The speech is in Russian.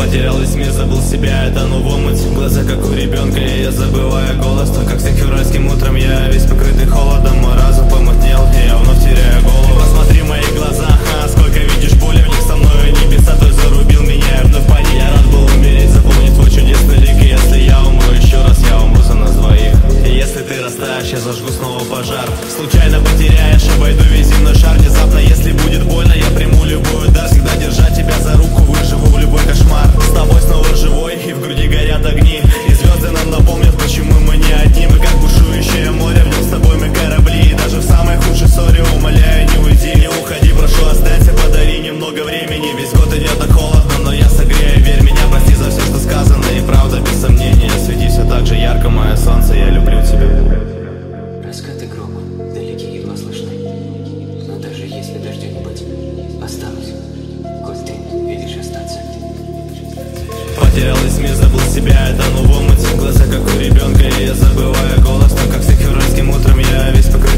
Потерял весь мир, забыл себя, это в омуте. Глаза как у ребенка, и я забываю голос. Но как всех февральским утром я весь покрытый холодом. Мой разум помутнел, и я вновь теряю голову. Посмотри в мои глаза, сколько видишь боли в них со мной. Небеса, той зарубил меня, и вновь пани. Я рад был умереть, запомнить твой чудесный лик. И если я умру еще раз, я умру за нас двоих. И если ты растаешь, я зажгу снова пожар. Случайно потеряешь, обойду весь земной шар. Внезапно, если будет больно, я приму любой удар. Всегда держать тебя за руку, выживу в любой кошмар. С тобой снова живой, и в груди горят огни. И звезды нам напомнят, почему мы не одни. Мы как бушующее море, в нем с тобой мы корабли. И даже в самой худшей ссоре умоляю, не уйди. Не уходи, прошу, останься, подари немного времени. Весь год идет так холодно, но я согрею, верь меня. Прости за все, что сказано, и правда, без сомнения. Свети все так же ярко, мое солнце, я люблю тебя. Раскаты грома, далеки едва слышны. Но даже если дождя не быть, останусь, хоть ты видишь остаться. Потерял весь мир, забыл себя, это в омуте. Глаза как у ребенка, и я забываю голос. Но как всех февральским утром я весь покрыт